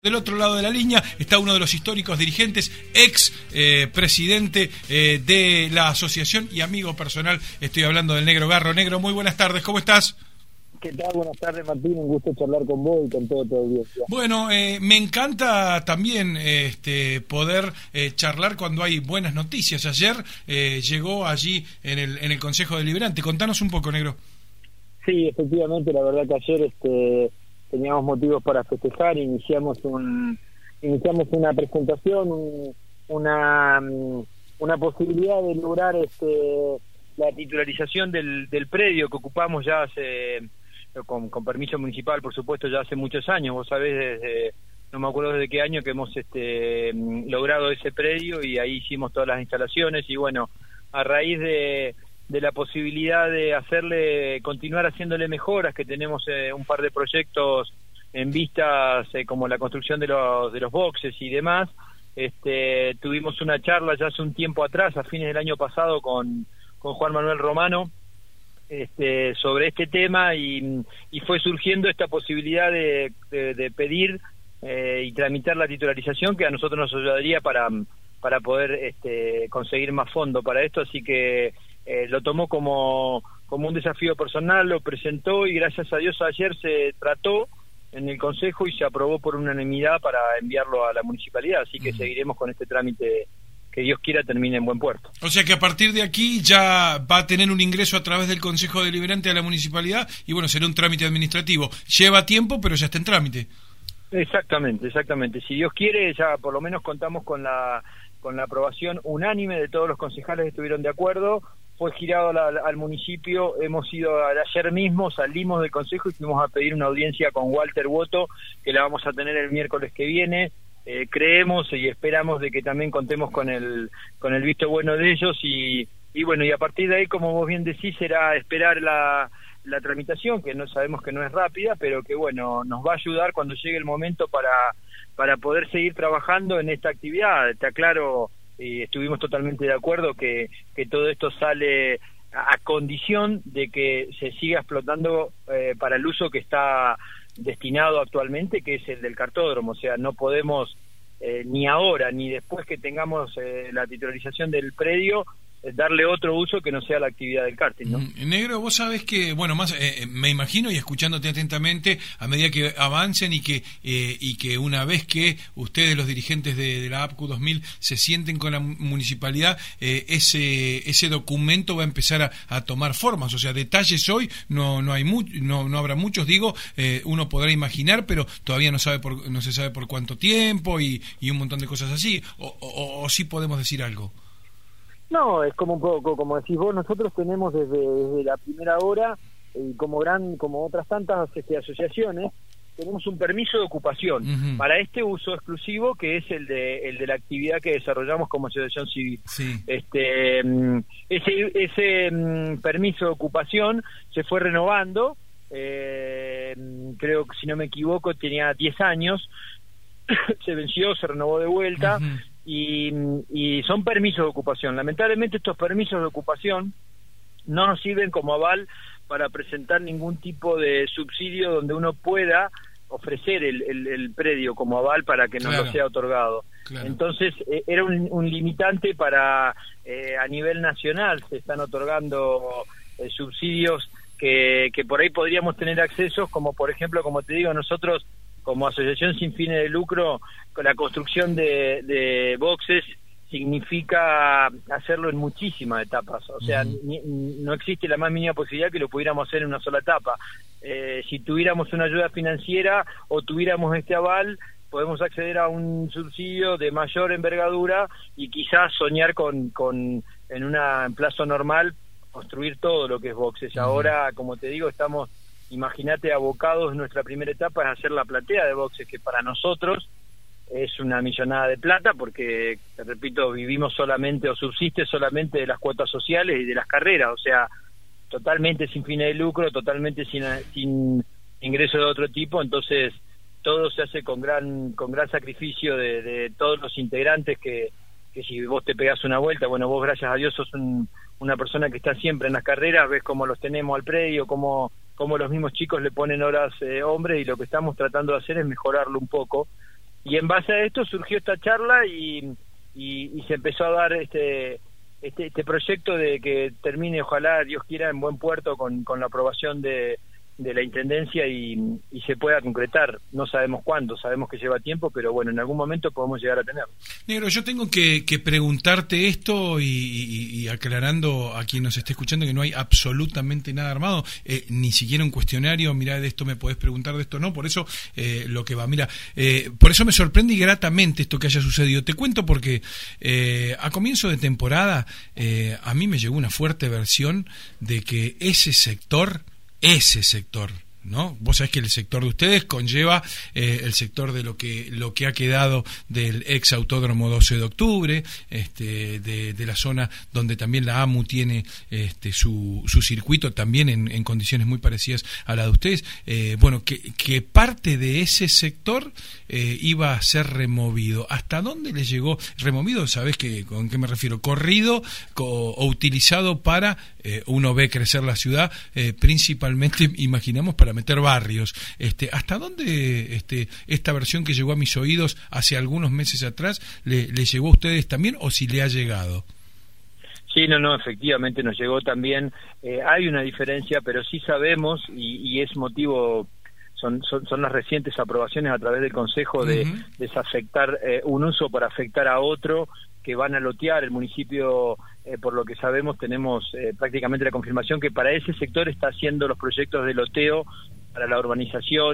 Del otro lado de la línea está uno de los históricos dirigentes, ex presidente de la asociación y amigo personal. Estoy hablando del Negro Garro. Negro, muy buenas tardes, ¿cómo estás? ¿Qué tal? Buenas tardes, Martín. Un gusto charlar con vos y con todo tu audiencia. Bueno, me encanta también poder charlar cuando hay buenas noticias. Ayer llegó allí en el Consejo Deliberante. Contanos un poco, Negro. Sí, efectivamente, la verdad que ayer teníamos motivos para festejar. Iniciamos una presentación, una posibilidad de lograr la titularización del predio que ocupamos ya hace, con permiso municipal, por supuesto, ya hace muchos años. Vos sabés, no me acuerdo desde qué año que hemos logrado ese predio, y ahí hicimos todas las instalaciones. Y bueno, a raíz de la posibilidad de continuar haciéndole mejoras, que tenemos un par de proyectos en vistas, como la construcción de los boxes y demás. Tuvimos una charla ya hace un tiempo atrás, a fines del año pasado, con Juan Manuel Romano, sobre este tema, y fue surgiendo esta posibilidad de pedir y tramitar la titularización, que a nosotros nos ayudaría para poder conseguir más fondo para esto. Así que lo tomó como un desafío personal, lo presentó, y gracias a Dios ayer se trató en el Consejo y se aprobó por unanimidad para enviarlo a la municipalidad. Así que seguiremos con este trámite, que Dios quiera termine en buen puerto. O sea que a partir de aquí ya va a tener un ingreso a través del Consejo Deliberante a la municipalidad, y bueno, será un trámite administrativo. Lleva tiempo, pero ya está en trámite. Exactamente. Si Dios quiere, ya por lo menos contamos con la aprobación unánime de todos los concejales que estuvieron de acuerdo. Fue girado al municipio. Hemos ido ayer mismo, salimos del consejo y fuimos a pedir una audiencia con Walter Woto, que la vamos a tener el miércoles que viene. Creemos y esperamos de que también contemos con el visto bueno de ellos, y bueno, y a partir de ahí, como vos bien decís, será esperar la tramitación, que no sabemos que no es rápida, pero que bueno, nos va a ayudar cuando llegue el momento para poder seguir trabajando en esta actividad. Te aclaro, estuvimos totalmente de acuerdo que todo esto sale a condición de que se siga explotando para el uso que está destinado actualmente, que es el del cartódromo. O sea, no podemos ni ahora ni después que tengamos la titularización del predio darle otro uso que no sea la actividad del karting, ¿no? Negro, vos sabés que, bueno, más me imagino, y escuchándote atentamente, a medida que avancen y que una vez que ustedes, los dirigentes de la APCU 2000, se sienten con la municipalidad, ese documento va a empezar a tomar formas. O sea, detalles hoy no habrá muchos, digo, uno podrá imaginar, pero todavía no se sabe por cuánto tiempo y un montón de cosas así, o sí podemos decir algo. No, es como un poco, como decís vos, nosotros tenemos desde la primera hora, como otras tantas asociaciones, tenemos un permiso de ocupación para este uso exclusivo, que es el de la actividad que desarrollamos como asociación civil. Sí. Ese permiso de ocupación se fue renovando, creo que, si no me equivoco, tenía 10 años, se venció, se renovó de vuelta. Y son permisos de ocupación. Lamentablemente, estos permisos de ocupación no nos sirven como aval para presentar ningún tipo de subsidio donde uno pueda ofrecer el predio como aval para que nos lo sea otorgado. Claro. Entonces, era un limitante para a nivel nacional. Se están otorgando subsidios que por ahí podríamos tener acceso, como por ejemplo, como te digo, nosotros como asociación sin fines de lucro, con la construcción de boxes significa hacerlo en muchísimas etapas. O sea, no existe la más mínima posibilidad que lo pudiéramos hacer en una sola etapa. Si tuviéramos una ayuda financiera o tuviéramos este aval, podemos acceder a un subsidio de mayor envergadura y quizás soñar en plazo normal construir todo lo que es boxes. Ahora, como te digo, imagínate, abocados en nuestra primera etapa es hacer la platea de boxes, que para nosotros es una millonada de plata, porque, te repito, vivimos solamente o subsiste solamente de las cuotas sociales y de las carreras. O sea, totalmente sin fines de lucro, totalmente sin ingresos de otro tipo. Entonces todo se hace con gran sacrificio de todos los integrantes, que si vos te pegás una vuelta, bueno, vos gracias a Dios sos una persona que está siempre en las carreras, ves cómo los tenemos al predio, cómo los mismos chicos le ponen horas hombres, y lo que estamos tratando de hacer es mejorarlo un poco, Y en base a esto surgió esta charla y se empezó a dar este proyecto de que termine, ojalá Dios quiera, en buen puerto con la aprobación de la Intendencia y se pueda concretar. No sabemos cuándo, sabemos que lleva tiempo, pero bueno, en algún momento podemos llegar a tenerlo. Negro, yo tengo que preguntarte esto y aclarando a quien nos esté escuchando que no hay absolutamente nada armado, ni siquiera un cuestionario, mirá, de esto me podés preguntar, de esto no, por eso lo que va, mira, por eso me sorprende y gratamente esto que haya sucedido. Te cuento porque a comienzo de temporada a mí me llegó una fuerte versión de que ese sector, ¿no? Vos sabés que el sector de ustedes conlleva el sector de lo que ha quedado del ex autódromo 12 de octubre, de la zona donde también la AMU tiene su circuito también en condiciones muy parecidas a la de ustedes. Bueno, que parte de ese sector iba a ser removido. ¿Hasta dónde le llegó? Removido, ¿sabés con qué me refiero? Corrido o utilizado para, uno ve crecer la ciudad, principalmente, imaginamos, para meter barrios. ¿Hasta dónde esta versión que llegó a mis oídos hace algunos meses atrás le llegó a ustedes también, o si le ha llegado? Sí, no, efectivamente nos llegó también. Hay una diferencia, pero sí sabemos, y es motivo, son las recientes aprobaciones a través del Consejo de desafectar un uso para afectar a otro, que van a lotear el municipio. Por lo que sabemos, tenemos prácticamente la confirmación que para ese sector está haciendo los proyectos de loteo para la urbanización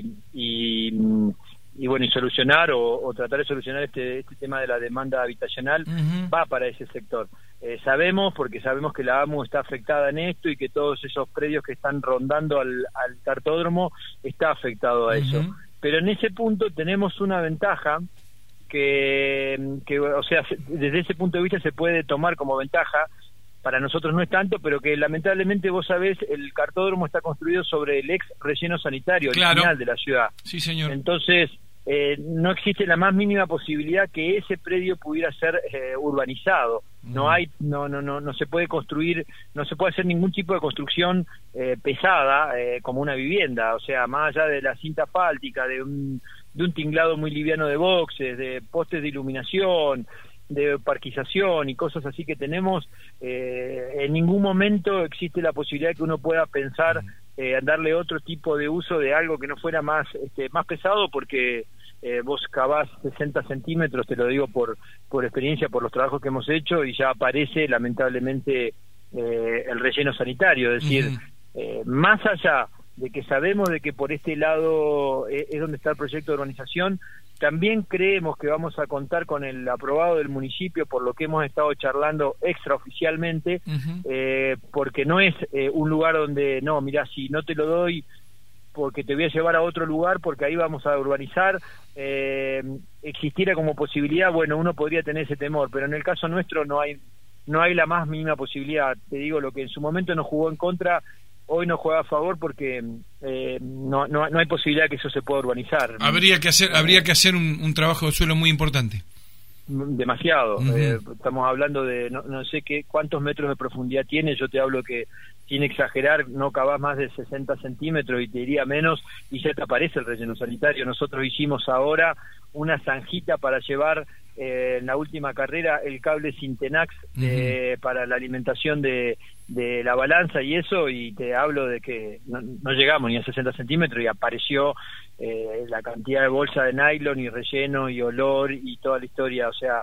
y bueno, y solucionar o tratar de solucionar este tema de la demanda habitacional. Va para ese sector. Sabemos, porque sabemos que la AMU está afectada en esto y que todos esos predios que están rondando al cartódromo está afectado a eso. Pero en ese punto tenemos una ventaja que, o sea, desde ese punto de vista se puede tomar como ventaja. Para nosotros no es tanto, pero que lamentablemente, vos sabés, el cartódromo está construido sobre el ex relleno sanitario original de la ciudad. Sí, señor. Entonces, no existe la más mínima posibilidad que ese predio pudiera ser urbanizado. No se puede construir, no se puede hacer ningún tipo de construcción pesada como una vivienda. O sea, más allá de la cinta asfáltica, de un tinglado muy liviano de boxes, de postes de iluminación, de parquización y cosas así que tenemos, en ningún momento existe la posibilidad de que uno pueda pensar en darle otro tipo de uso de algo que no fuera más pesado, porque vos cavás 60 centímetros, te lo digo por experiencia, por los trabajos que hemos hecho, y ya aparece lamentablemente el relleno sanitario. Es decir, más allá de que sabemos de que por este lado es donde está el proyecto de urbanización, también creemos que vamos a contar con el aprobado del municipio, por lo que hemos estado charlando extraoficialmente, porque no es un lugar donde, no, mirá, si no te lo doy porque te voy a llevar a otro lugar porque ahí vamos a urbanizar, existiera como posibilidad, bueno, uno podría tener ese temor, pero en el caso nuestro no hay la más mínima posibilidad. Te digo, lo que en su momento nos jugó en contra, hoy nos juega a favor, porque no hay posibilidad que eso se pueda urbanizar. Habría que hacer un trabajo de suelo muy importante. Demasiado. Estamos hablando de no sé cuántos metros de profundidad tiene. Yo te hablo que, sin exagerar, no cavás más de 60 centímetros y te diría menos, y ya te aparece el relleno sanitario. Nosotros hicimos ahora una zanjita para llevar en la última carrera el cable Sintenax para la alimentación de la balanza y eso, y te hablo de que no llegamos ni a 60 centímetros y apareció la cantidad de bolsa de nylon y relleno y olor y toda la historia. O sea,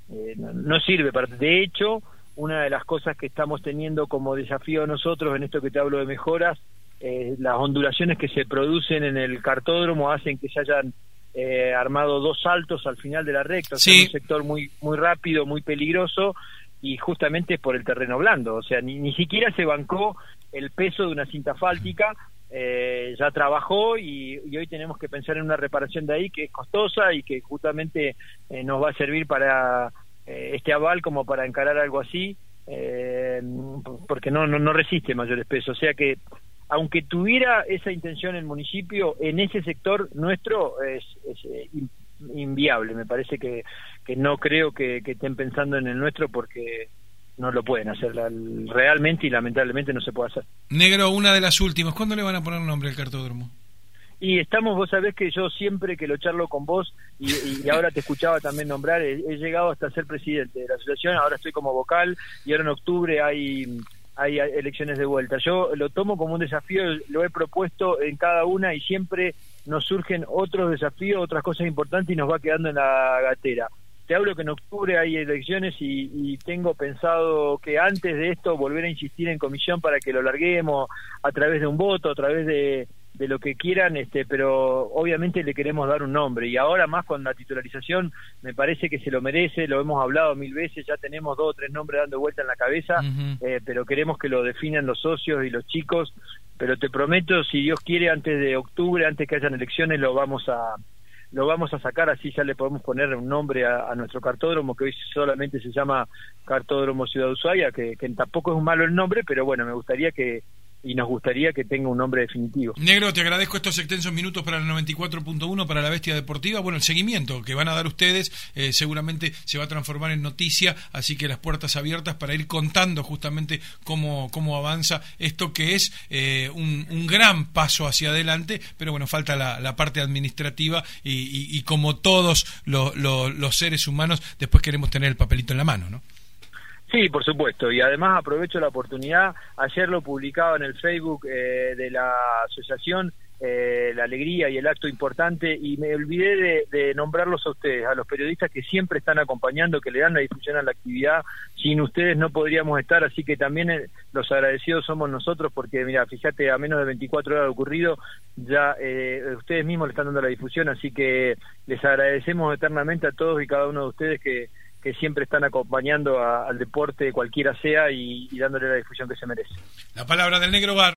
no sirve para... De hecho, una de las cosas que estamos teniendo como desafío nosotros en esto que te hablo de mejoras, las ondulaciones que se producen en el cartódromo hacen que se hayan armado 2 saltos al final de la recta. O sea, un sector muy rápido, muy peligroso, y justamente es por el terreno blando. O sea, ni siquiera se bancó el peso de una cinta asfáltica. Ya trabajó y hoy tenemos que pensar en una reparación de ahí que es costosa y que justamente nos va a servir para este aval como para encarar algo así, porque no resiste mayores pesos. O sea que, aunque tuviera esa intención el municipio, en ese sector nuestro es inviable. Me parece que no creo que estén pensando en el nuestro, porque no lo pueden hacer realmente, y lamentablemente no se puede hacer. Negro, una de las últimas, ¿cuándo le van a poner nombre al cartódromo? Y estamos, vos sabés que yo siempre que lo charlo con vos, y ahora te escuchaba también nombrar, he llegado hasta ser presidente de la asociación, ahora estoy como vocal, y ahora en octubre hay elecciones de vuelta. Yo lo tomo como un desafío, lo he propuesto en cada una, y siempre nos surgen otros desafíos, otras cosas importantes, y nos va quedando en la gatera. Te hablo que en octubre hay elecciones y tengo pensado que antes de esto volver a insistir en comisión para que lo larguemos a través de un voto, a través de lo que quieran, pero obviamente le queremos dar un nombre, y ahora más con la titularización me parece que se lo merece, lo hemos hablado 1000 veces, ya tenemos 2 o 3 nombres dando vuelta en la cabeza, pero queremos que lo definan los socios y los chicos, pero te prometo, si Dios quiere, antes de octubre, antes que hayan elecciones, lo vamos a sacar, así ya le podemos poner un nombre a nuestro cartódromo, que hoy solamente se llama Cartódromo Ciudad Ushuaia, que tampoco es un malo el nombre, pero bueno, nos gustaría que tenga un nombre definitivo. Negro, te agradezco estos extensos minutos para el 94.1, para la Bestia Deportiva. Bueno, el seguimiento que van a dar ustedes seguramente se va a transformar en noticia, así que las puertas abiertas para ir contando justamente cómo avanza esto, que es un gran paso hacia adelante, pero bueno, falta la parte administrativa y como todos los seres humanos, después queremos tener el papelito en la mano, ¿no? Sí, por supuesto, y además aprovecho la oportunidad, ayer lo publicaba en el Facebook de la asociación, la alegría y el acto importante, y me olvidé de nombrarlos a ustedes, a los periodistas que siempre están acompañando, que le dan la difusión a la actividad. Sin ustedes no podríamos estar, así que también los agradecidos somos nosotros, porque mira, fíjate, a menos de 24 horas de ocurrido, ya ustedes mismos le están dando la difusión, así que les agradecemos eternamente a todos y cada uno de ustedes que siempre están acompañando al deporte, cualquiera sea, y dándole la difusión que se merece. La palabra del Negro Bar.